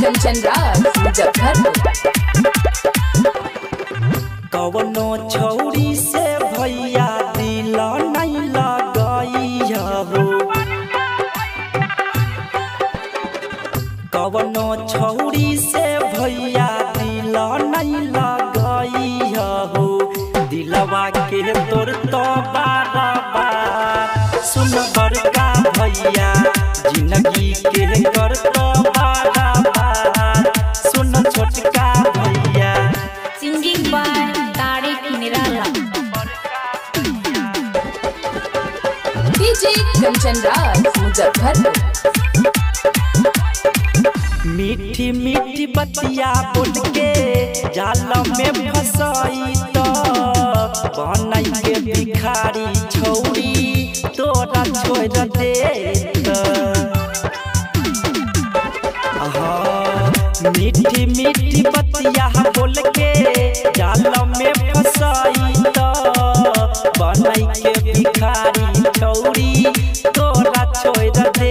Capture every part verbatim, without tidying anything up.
कंचन राज मुजफ्फरपुर। कवनो छौरी से भैया दिल नहीं लगैया हो, कवनो छौरी से भैया दिल नहीं लगैया हो। दिलवा के तोर तो बारा बार सुन बड़का भैया, जिंदगी के कर तो बारा बार सुन छोटका भैया। Singing by Tariq Nirala. DJ Kanchan Raj Muzaffarpur. मीठी मीठी बतिया बोल के जाल में फसाई तो बनाई के भिखारी छौरी तोरा छोड़ दे। मीठी मीठी बतिया बोल के जाल में फसाई तो बनाई के भिखारी छौरी तोरा छोड़ दे।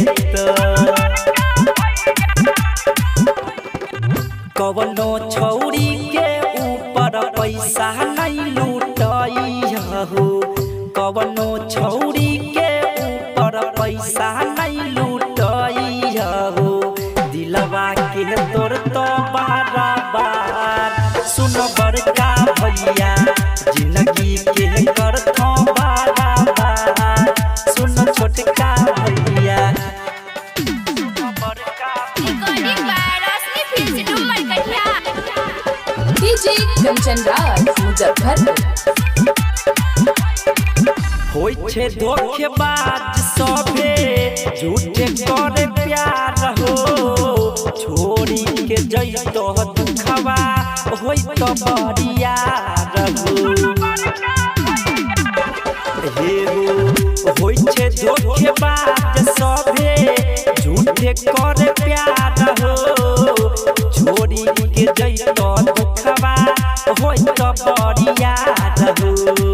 कवनो छौरी के ऊपर पैसा नहीं लूटैया हो, कवनो छौरी के ऊपर पैसा नहीं लूटैया हो। दिलवा के तोर तो बारा बार सुन बड़का भैया, जिंदगी के कर तो बारा बार सुन छोटका भैया। डीजे कंचन राज मुजफ्फरपुर। होय छे धोखेबाज सभे झूठे करे प्यार हो, छोड़ी के जइतो दुखवा होय तो बरियार हो। हे हो होय छे धोखेबाज सभे झूठे करे प्यार हो, छोड़ी के जइतो दुखवा होय तो बरियार हो।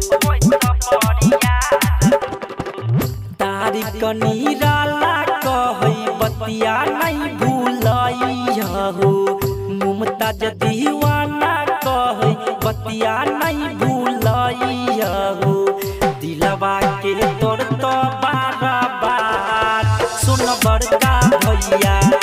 तारिक निराला कहै बतिया नहीं भूलैया हो, मुमताज दीवाना कहै बतिया नहीं भूलैया हो। दिलवा के तोर तो बारा बार सुन बड़का भैया,